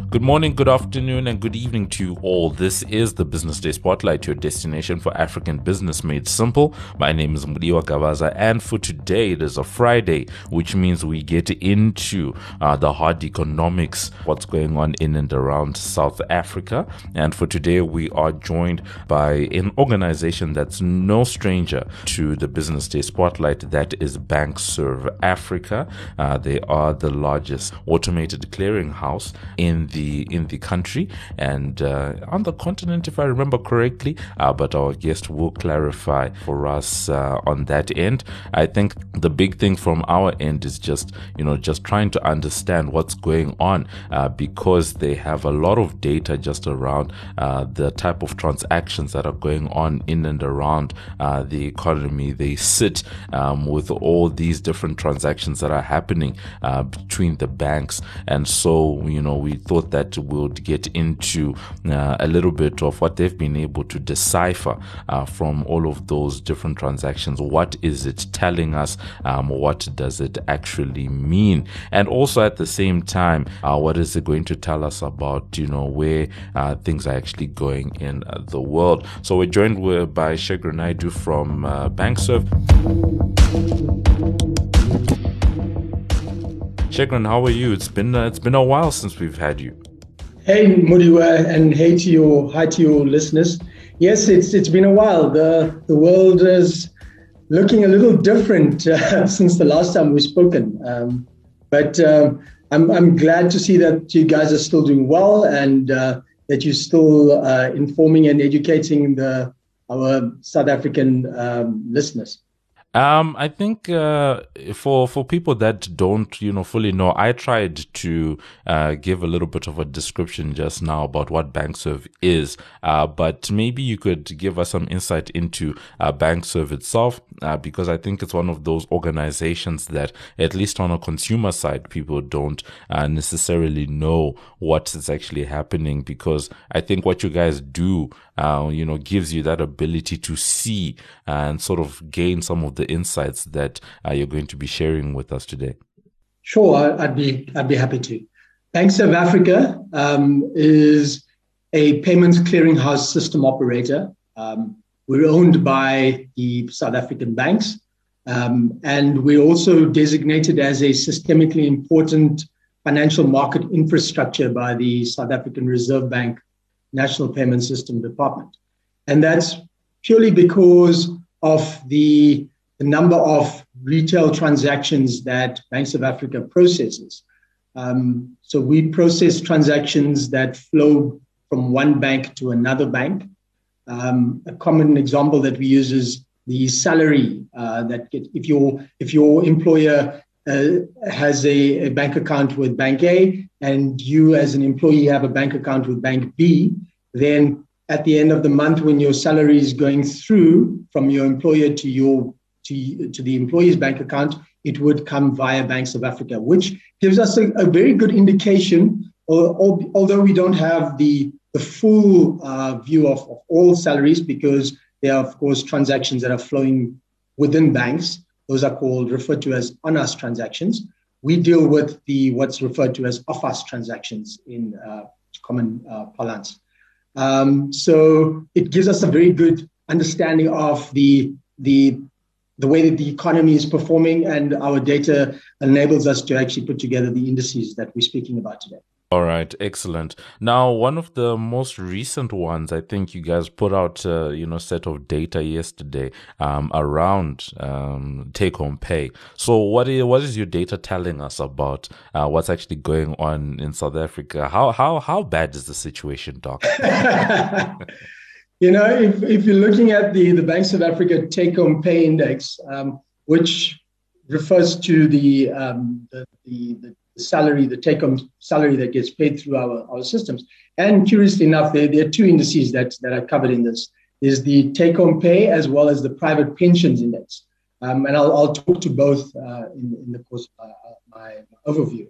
Good morning, good afternoon, and good evening to you all. This is the Business Day Spotlight, your destination for African business made simple. My name is Mudiwa Gavaza, and for today, it is a Friday, which means we get into the hard economics, what's going on in and around South Africa. And for today, we are joined by an organization that's no stranger to the Business Day Spotlight, that is Bankserv Africa. They are the largest automated clearinghouse in the country and on the continent, if I remember correctly, but our guest will clarify for us on that end. I think the big thing from our end is just trying to understand what's going on because they have a lot of data just around the type of transactions that are going on in and around the economy. They sit with all these different transactions that are happening between the banks, and so we thought that we'll get into a little bit of what they've been able to decipher from all of those different transactions. What is it telling us? What does it actually mean? And also at the same time, what is it going to tell us about where things are actually going in the world? So we're joined by Shekhar Naidu from Bankserv. Shekhar, how are you? It's been a while since we've had you. Hey Mudiwa, and hi to your listeners. Yes, it's been a while. The world is looking a little different since the last time we've spoken. But I'm glad to see that you guys are still doing well, and that you're still informing and educating our South African listeners. I think for people that don't fully know, I tried to give a little bit of a description just now about what Bankserv is, but maybe you could give us some insight into Bankserv itself, because I think it's one of those organizations that, at least on a consumer side, people don't necessarily know what is actually happening, because I think what you guys do gives you that ability to see and sort of gain some of the insights that you're going to be sharing with us today. Sure, I'd be happy to. Bankserv Africa is a payments clearinghouse system operator. We're owned by the South African banks, and we're also designated as a systemically important financial market infrastructure by the South African Reserve Bank National Payment System Department. And that's purely because of the number of retail transactions that Bankserv Africa processes. So we process transactions that flow from one bank to another bank. A common example that we use is the salary if your employer has a bank account with Bank A, and you as an employee have a bank account with Bank B, then at the end of the month, when your salary is going through from your employer to the employee's bank account, it would come via Bankserv Africa, which gives us a very good indication, although we don't have the full view of all salaries, because there are, of course, transactions that are flowing within banks. Those are referred to as on-us transactions. We deal with what's referred to as off-us transactions in common parlance. So it gives us a very good understanding of the way that the economy is performing, and our data enables us to actually put together the indices that we're speaking about today. All right, excellent. Now, one of the most recent ones, I think you guys put out, set of data yesterday around take-home pay. So, what is your data telling us about what's actually going on in South Africa? How bad is the situation, Doc? If you're looking at the Bankserv Africa take-home pay index, which refers to the salary, the take-home salary that gets paid through our systems. And curiously enough, there are two indices that are covered in this. There's the take-home pay as well as the private pensions index. And I'll talk to both in the course of my overview.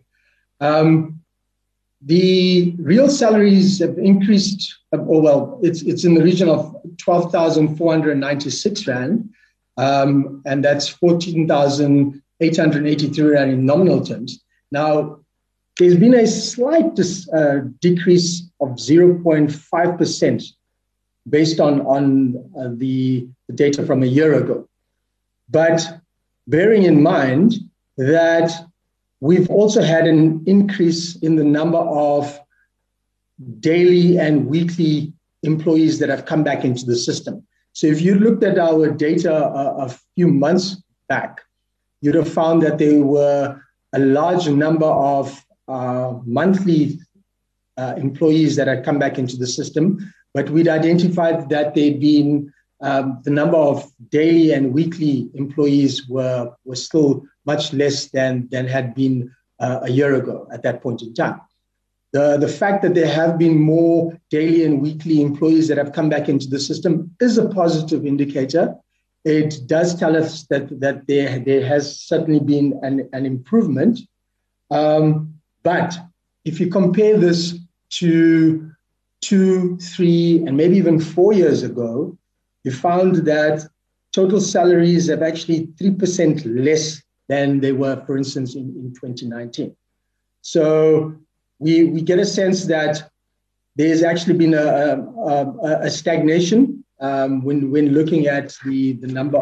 The real salaries have increased, it's in the region of 12,496 Rand, and that's 14,883 Rand in nominal terms. Now, there's been a slight decrease of 0.5% based on the data from a year ago. But bearing in mind that we've also had an increase in the number of daily and weekly employees that have come back into the system. So if you looked at our data a few months back, you'd have found that there were a large number of monthly employees that had come back into the system, but we'd identified that there'd been the number of daily and weekly employees were still much less than had been a year ago at that point in time. The fact that there have been more daily and weekly employees that have come back into the system is a positive indicator. It does tell us that there has certainly been an improvement. But if you compare this to 2, 3, and maybe even 4 years ago, you found that total salaries have actually 3% less than they were, for instance, in 2019. So we get a sense that there's actually been a stagnation when looking at the number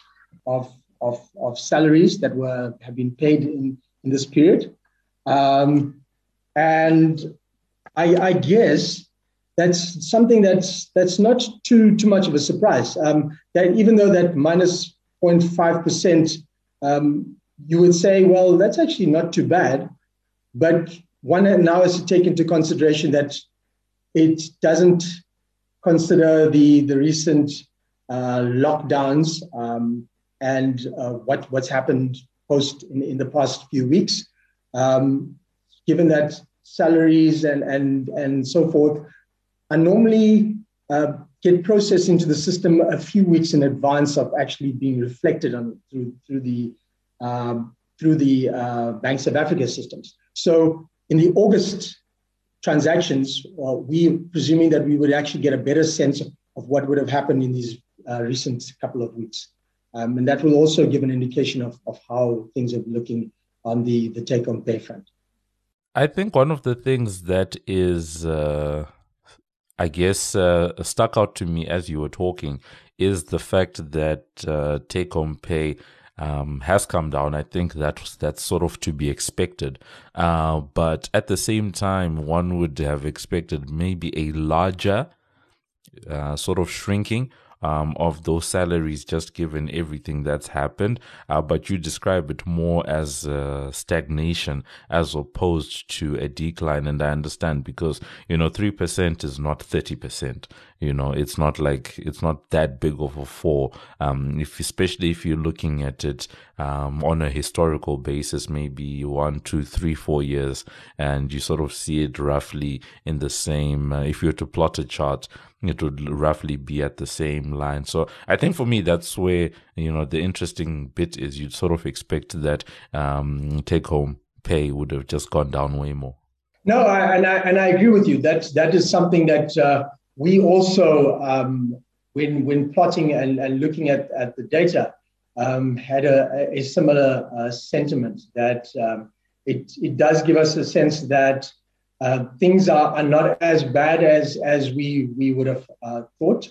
of salaries that have been paid in this period. And I guess that's something that's not too much of a surprise. That even though that minus 0.5%, you would say, well, that's actually not too bad. But one now has to take into consideration that it doesn't consider the recent lockdowns and what's happened in the past few weeks. Given that salaries and so forth are normally get processed into the system a few weeks in advance of actually being reflected on through the Bank South Africa systems. So in the August transactions, we presuming that we would actually get a better sense of what would have happened in these recent couple of weeks. And that will also give an indication of how things are looking on the take-home pay front. I think one of the things that is, stuck out to me as you were talking is the fact that take-home pay has come down. I think that's sort of to be expected. But at the same time, one would have expected maybe a larger sort of shrinking of those salaries, just given everything that's happened. But you describe it more as stagnation as opposed to a decline. And I understand because, 3% is not 30%. It's not that big of a fall. Especially if you're looking at it on a historical basis, maybe 1, 2, 3, 4 years, and you sort of see it roughly in the same, if you were to plot a chart, it would roughly be at the same line. So I think for me, that's where, the interesting bit is you'd sort of expect that take home pay would have just gone down way more. No, I agree with you. That is something that we also, when plotting and looking at the data, had a similar sentiment that it does give us a sense that things are not as bad as we would have thought.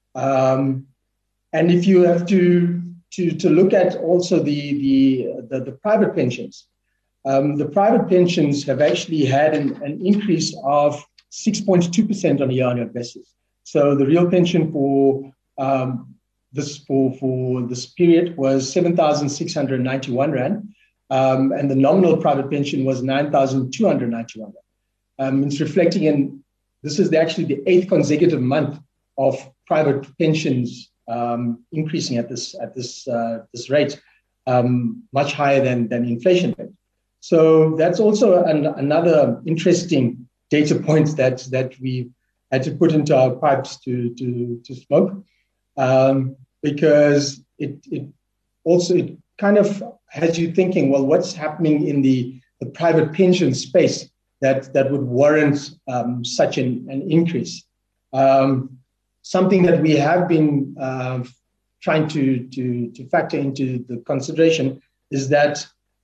And if you have to look at also the private pensions, the private pensions have actually had an increase of 6.2% on a year-on-year basis. So the real pension for this period was 7,691 rand, and the nominal private pension was 9,291 rand. It's reflecting this is actually the 8th consecutive month of private pensions increasing at this rate, much higher than inflation rate. So that's also another interesting data point that we had to put into our pipes to smoke, because it kind of has you thinking, well, what's happening in the private pension space that would warrant such an increase? Something that we have been trying to factor into the consideration is that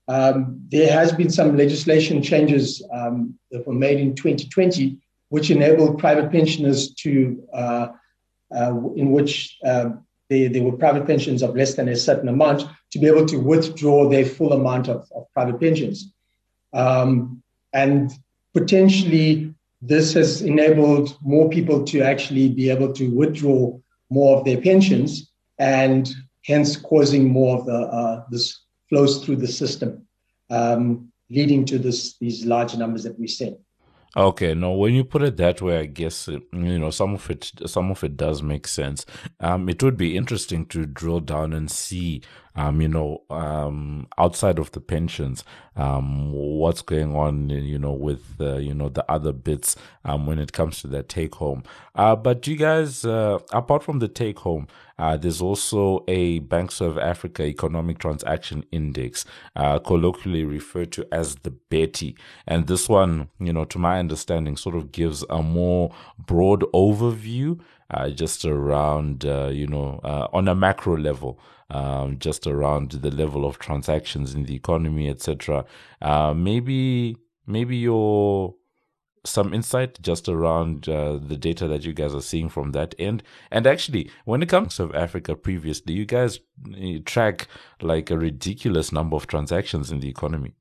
there has been some legislation changes that were made in 2020, which enabled private pensioners to, in which there were private pensions of less than a certain amount, to be able to withdraw their full amount of private pensions. And potentially, this has enabled more people to actually be able to withdraw more of their pensions, and hence causing more of this flows through the system, leading to these large numbers that we're seeing. Okay, no, when you put it that way, I guess some of it does make sense. It would be interesting to drill down and see, outside of the pensions, what's going on, with the other bits, when it comes to that take home. But you guys, apart from the take home, there's also a BankServe Africa Economic Transaction Index, colloquially referred to as the Betty. And this one, to my understanding, sort of gives a more broad overview, just around, on a macro level, just around the level of transactions in the economy, etc. Maybe your some insight just around the data that you guys are seeing from that end. And actually, when it comes to Africa previously, you guys track like a ridiculous number of transactions in the economy.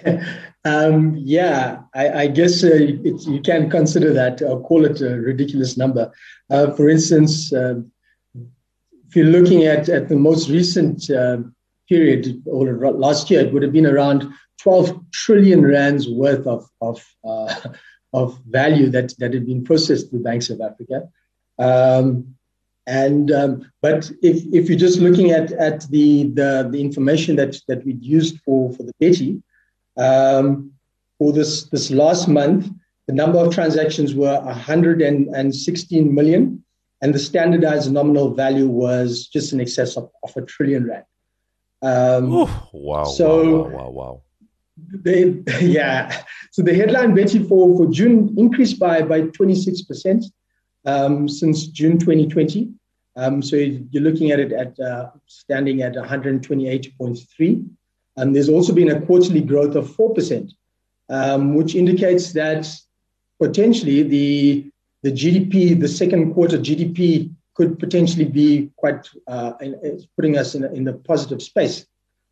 I guess you can consider that, or call it a ridiculous number. For instance, if you're looking at the most recent period, or last year, it would have been around 12 trillion rands worth of value that had been processed through BankServe Africa. But if you're just looking at the information that we used for the Betty, for this last month, the number of transactions were 116 million, and the standardized nominal value was just in excess of R1 trillion. Wow. So the headline Betty for June increased by 26% since June 2020. So you're looking at it at standing at 128.3. There's also been a quarterly growth of 4%, which indicates that potentially the GDP, the second quarter GDP, could potentially be quite putting us in a positive space.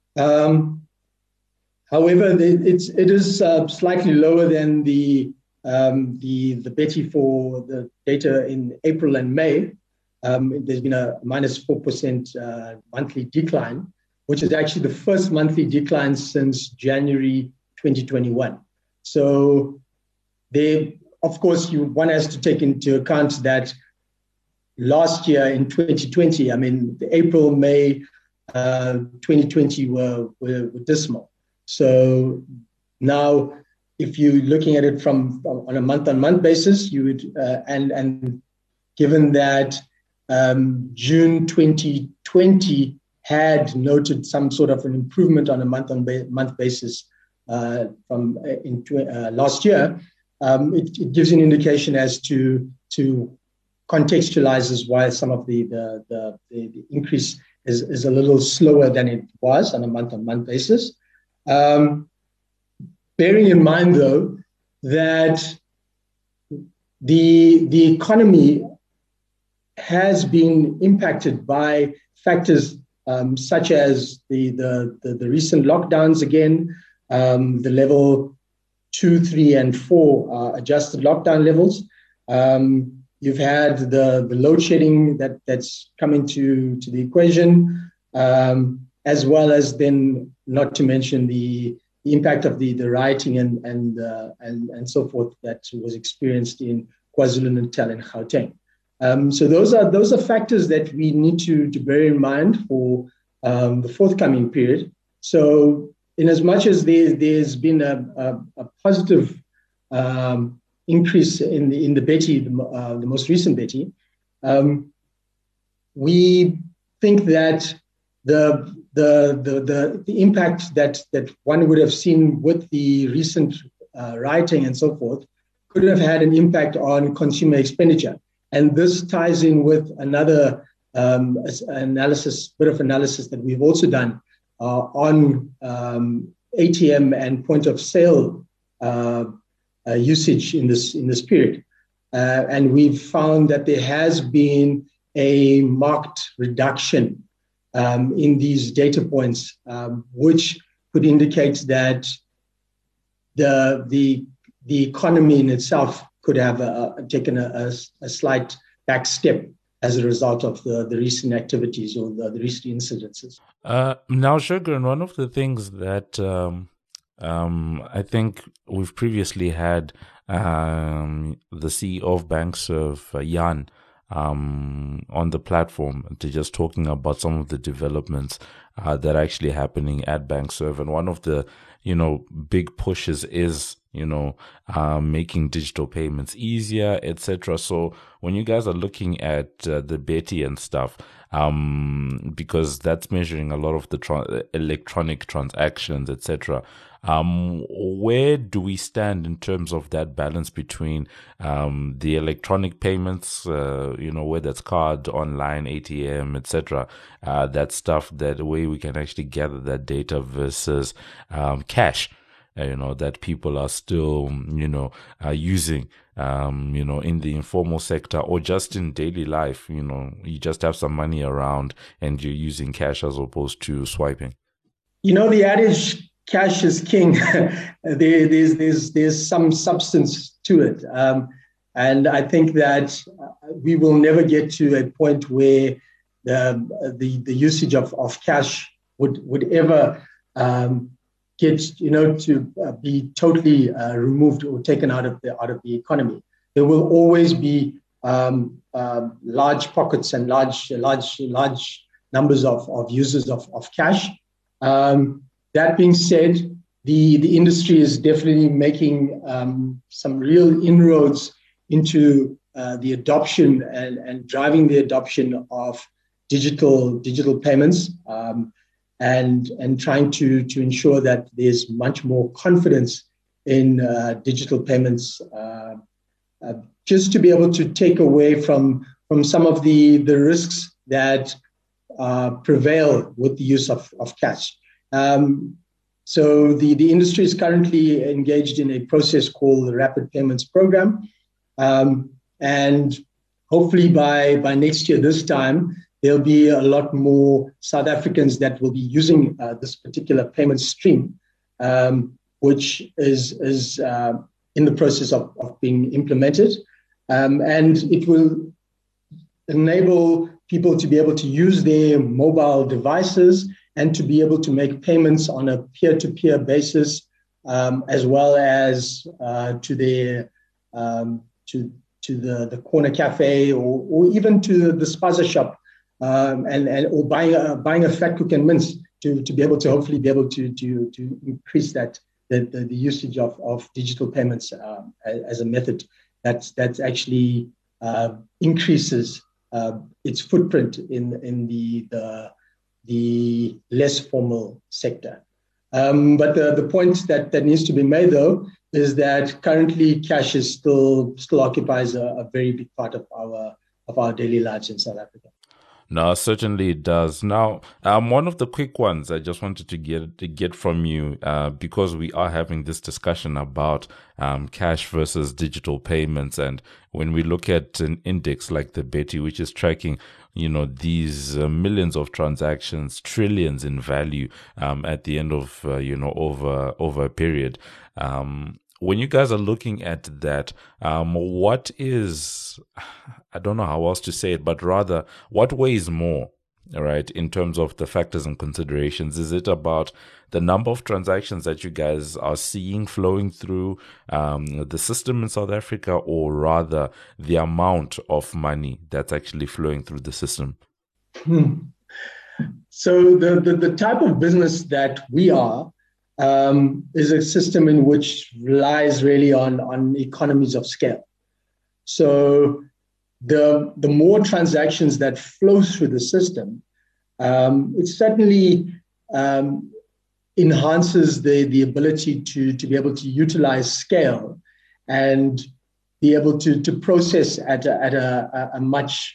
However, it is slightly lower than the Betty for the data in April and May. There's been a minus 4% monthly decline, which is actually the first monthly decline since January 2021. So of course, one has to take into account that last year in 2020, the April, May 2020 were dismal. So now, if you're looking at it on a month-on-month basis, you would, and given that June 2020 had noted some sort of an improvement on a month-on-month basis from last year, it gives an indication as to contextualizes why some of the increase is a little slower than it was on a month-on-month basis. Bearing in mind, though, that the economy has been impacted by factors such as the recent lockdowns again, the level 2, 3, and 4 adjusted lockdown levels. You've had the load shedding that's come into the equation, as well as then, not to mention the impact of the rioting and so forth that was experienced in KwaZulu-Natal and Gauteng. So those are factors that we need to bear in mind for the forthcoming period. So in as much as there's been a positive increase in the Betty, the most recent Betty, we think that the impact that one would have seen with the recent rioting and so forth could have had an impact on consumer expenditure. And this ties in with another bit of analysis that we've also done on ATM and point of sale usage in this period. And we've found that there has been a marked reduction in these data points, which could indicate that the economy in itself could have taken a slight back step as a result of the recent activities or the recent incidences. Now, Shogran, one of the things that I think we've previously had the CEO of Bankserv, Jan, on the platform to just talking about some of the developments that are actually happening at Bankserv. And one of the, big pushes is, making digital payments easier, etc. So when you guys are looking at the Betty and stuff, because that's measuring a lot of the electronic transactions, etc. Where do we stand in terms of that balance between the electronic payments, whether that's card, online, ATM, etc., that stuff, that way we can actually gather that data versus cash, that people are still, using, in the informal sector or just in daily life, you just have some money around and you're using cash as opposed to swiping? The adage, cash is king. There's some substance to it. And I think that we will never get to a point where the usage of cash would ever get to be totally removed or taken out of the economy. There will always be large pockets and large numbers of users of cash. That being said, the industry is definitely making some real inroads into the adoption and driving the adoption of digital payments, and trying to ensure that there's much more confidence in digital payments, just to be able to take away from some of the risks that prevail with the use of cash. So the industry is currently engaged in a process called the Rapid Payments Program. And hopefully by next year, this time, there'll be a lot more South Africans that will be using this particular payment stream, which is in the process of being implemented. And it will enable people to be able to use their mobile devices and to be able to make payments on a peer-to-peer basis, as well as to their to the corner cafe or even to the spaza shop, or buying a fat cook and mince to be able to hopefully be able to increase that the usage of digital payments as a method that's actually increases its footprint in the less formal sector. But the point that needs to be made, though, is that currently cash is still occupies a very big part of our daily lives in South Africa. No, certainly it does. Now, one of the quick ones I just wanted to get from you, because we are having this discussion about cash versus digital payments, and when we look at an index like the Betty, which is tracking, these millions of transactions, trillions in value, at the end of over a period. When you guys are looking at that, what is, I don't know how else to say it, but rather, what weighs more, right, in terms of the factors and considerations? Is it about the number of transactions that you guys are seeing flowing through the system in South Africa, or rather the amount of money that's actually flowing through the system? So the type of business that we are, is a system in which relies really on economies of scale. So the more transactions that flow through the system, it certainly enhances the ability to be able to utilize scale and be able to process at a much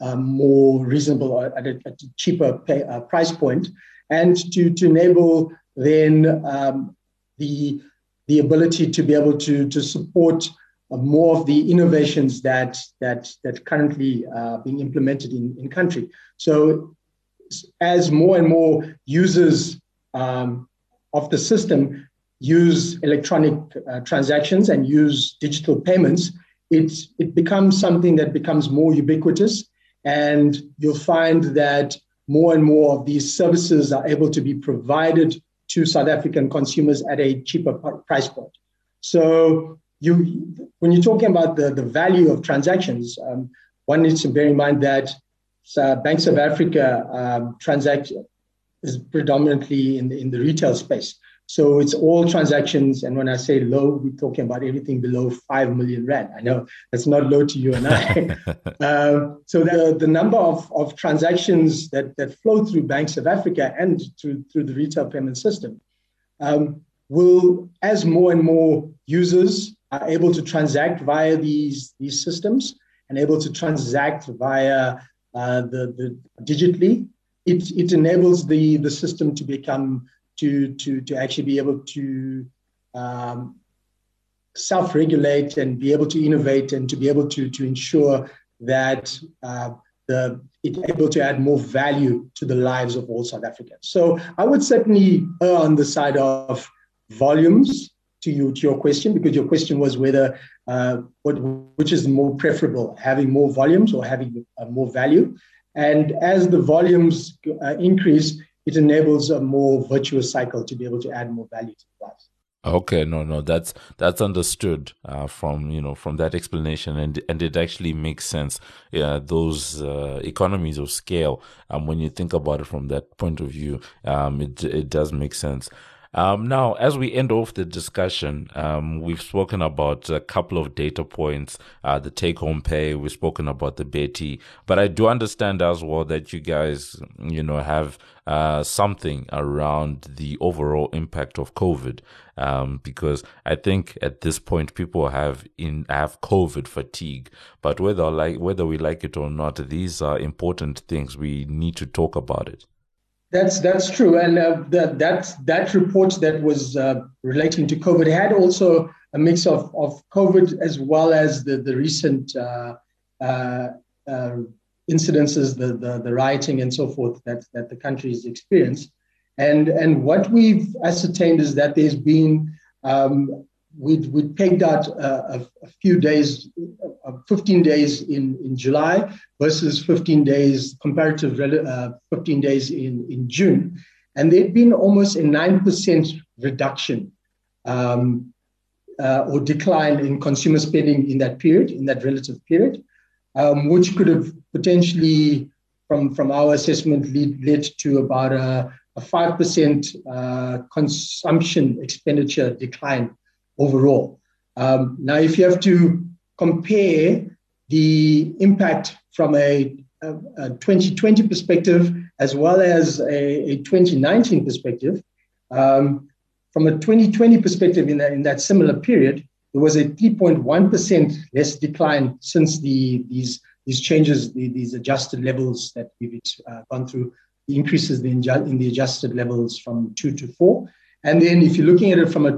more reasonable, at a cheaper price point, and to enable then the ability to be able to support more of the innovations that currently are being implemented in country. So as more and more users of the system use electronic transactions and use digital payments, it becomes something that becomes more ubiquitous, and you'll find that more and more of these services are able to be provided to South African consumers at a cheaper price point. So when you're talking about the value of transactions, one needs to bear in mind that Bank South Africa transaction is predominantly in the retail space. So it's all transactions. And when I say low, we're talking about everything below 5 million rand. I know that's not low to you and I. So the number of transactions that flow through Bank South Africa and through the retail payment system will, as more and more users are able to transact via these systems and able to transact via the digitally, it enables the system to become to actually be able to self-regulate and be able to innovate and to be able to ensure that it's able to add more value to the lives of all South Africans. So I would certainly err on the side of volumes to your question, because your question was whether which is more preferable, having more volumes or having more value. And as the volumes increase, it enables a more virtuous cycle to be able to add more value to the lives. Okay, no, that's understood from that explanation, and it actually makes sense. Yeah, those economies of scale. When you think about it from that point of view, it does make sense. Now, as we end off the discussion, we've spoken about a couple of data points, the take-home pay, we've spoken about the Betty, but I do understand as well that you guys, have something around the overall impact of COVID, because I think at this point people have COVID fatigue, but whether we like it or not, these are important things. We need to talk about it. That's true, and that report that was relating to COVID had also a mix of COVID as well as the recent incidences, the rioting and so forth that the country has experienced, and what we've ascertained is that there's been we pegged out a few days, 15 days in July versus 15 days, comparative 15 days in June. And there'd been almost a 9% reduction or decline in consumer spending in that period, in that relative period, which could have potentially, from our assessment, led to about a 5% consumption expenditure decline overall. Now, if you have to compare the impact from a 2020 perspective as well as a 2019 perspective, from a 2020 perspective in that similar period, there was a 3.1% less decline since these changes, these adjusted levels that we've gone through, the increases in the adjusted levels from 2 to 4. And then if you're looking at it from a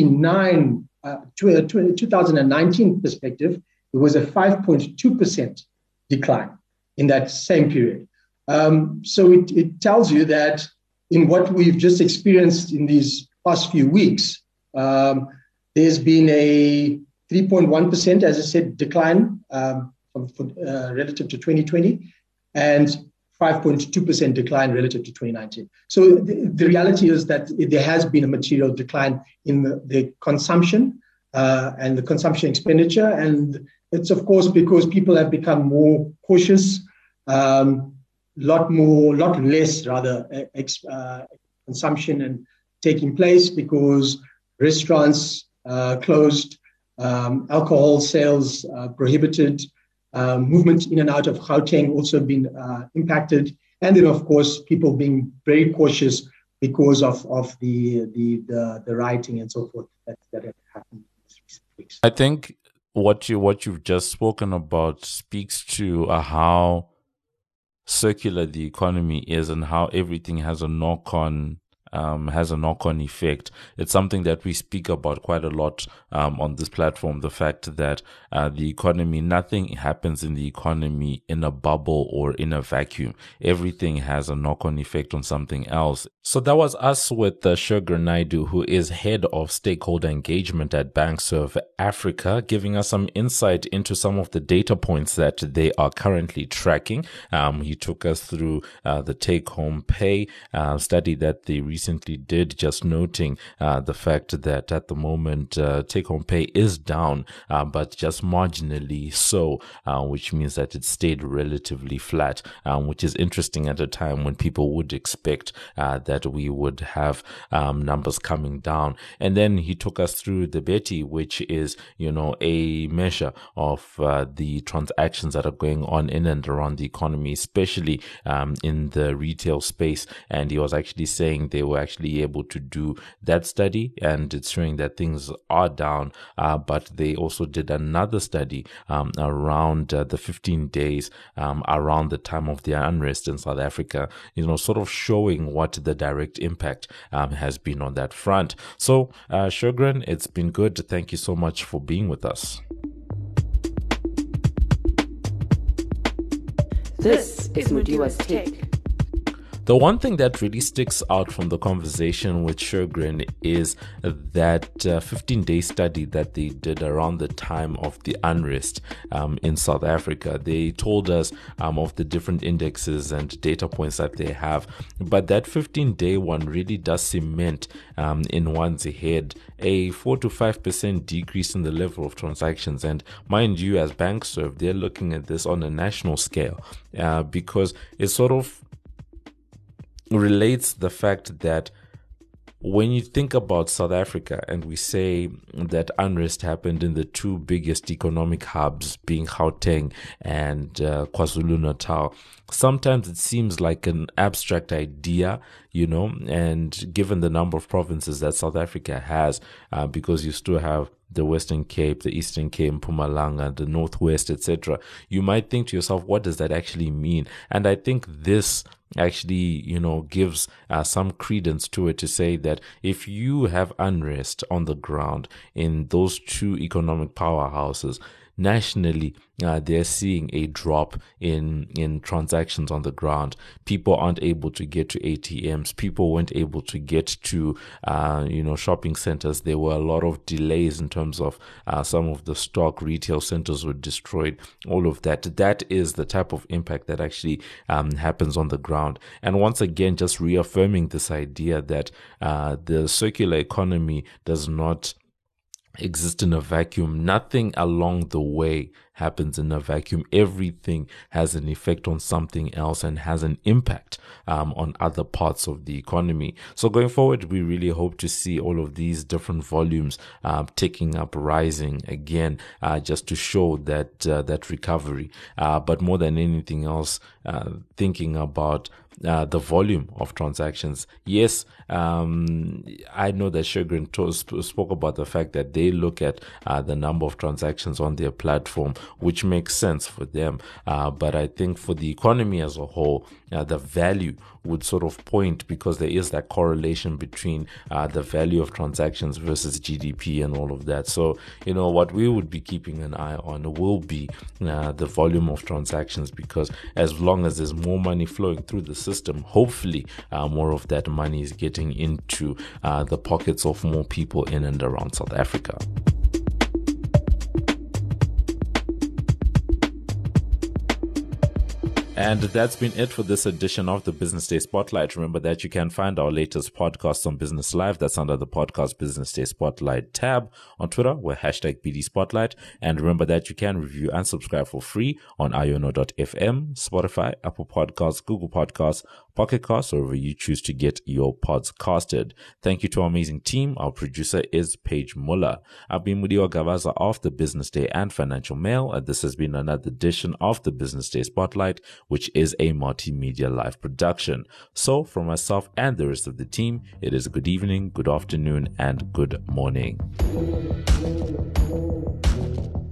2019 perspective, there was a 5.2% decline in that same period. So it tells you that in what we've just experienced in these past few weeks, there's been a 3.1%, as I said, decline relative to 2020, and 5.2% decline relative to 2019. So the reality is that there has been a material decline in the consumption and the consumption expenditure. And it's, of course, because people have become more cautious, lot less consumption and taking place because restaurants closed, alcohol sales prohibited, movement in and out of Gauteng also been impacted, and then of course people being very cautious because of the rioting and so forth that had happened these recent weeks. I think what you've just spoken about speaks to how circular the economy is and how everything has a knock-on has a knock-on effect. It's something that we speak about quite a lot on this platform, the fact that the economy, nothing happens in the economy in a bubble or in a vacuum. Everything has a knock-on effect on something else. So that was us with Shurgran Naidu, who is head of stakeholder engagement at Bankserv Africa, giving us some insight into some of the data points that they are currently tracking. He took us through the take-home pay study that they recently did, just noting the fact that at the moment take-home pay is down, but just marginally so, which means that it stayed relatively flat, which is interesting at a time when people would expect that we would have numbers coming down. And then he took us through the Betty, which is, a measure of the transactions that are going on in and around the economy, especially in the retail space. And he was actually saying they were actually able to do that study, and it's showing that things are down, but they also did another study around the 15 days around the time of the unrest in South Africa, sort of showing what the direct impact has been on that front. So Shurgran, it's been good. Thank you so much for being with us. This is Mudiwa's Take. The one thing that really sticks out from the conversation with Shurgran is that 15-day study that they did around the time of the unrest in South Africa. They told us of the different indexes and data points that they have, but that 15-day one really does cement in one's head a 4 to 5% decrease in the level of transactions. And mind you, as Bankserv, they're looking at this on a national scale because it sort of relates the fact that when you think about South Africa and we say that unrest happened in the two biggest economic hubs being Gauteng and KwaZulu-Natal, sometimes it seems like an abstract idea, and given the number of provinces that South Africa has, because you still have the Western Cape, the Eastern Cape, Mpumalanga, the Northwest, etc., you might think to yourself, what does that actually mean? And I think this actually, gives some credence to it to say that if you have unrest on the ground in those two economic powerhouses, nationally, they're seeing a drop in transactions on the ground. People aren't able to get to ATMs. People weren't able to get to, shopping centers. There were a lot of delays in terms of some of the stock. Retail centers were destroyed. All of that. That is the type of impact that actually happens on the ground. And once again, just reaffirming this idea that the circular economy does not exist in a vacuum. Nothing along the way happens in a vacuum. Everything has an effect on something else and has an impact on other parts of the economy. So going forward, we really hope to see all of these different volumes ticking up, rising again, just to show that recovery. But more than anything else, thinking about the volume of transactions. Yes, I know that Shurgran spoke about the fact that they look at the number of transactions on their platform, which makes sense for them. But I think for the economy as a whole, the value would sort of point, because there is that correlation between the value of transactions versus GDP and all of that. So, what we would be keeping an eye on will be the volume of transactions, because as long as there's more money flowing through the system, hopefully more of that money is getting into the pockets of more people in and around South Africa. And that's been it for this edition of the Business Day Spotlight. Remember that you can find our latest podcasts on Business Live. That's under the Podcast Business Day Spotlight tab. On Twitter, we're #BD Spotlight. And remember that you can review and subscribe for free on iono.fm, Spotify, Apple Podcasts, Google Podcasts, Pocket Casts, or wherever you choose to get your pods casted. Thank you to our amazing team. Our producer is Paige Muller. I've been Mudiwa Gavaza of the Business Day and Financial Mail. And this has been another edition of the Business Day Spotlight, which is a multimedia live production. So from myself and the rest of the team, it is good evening, good afternoon, and good morning.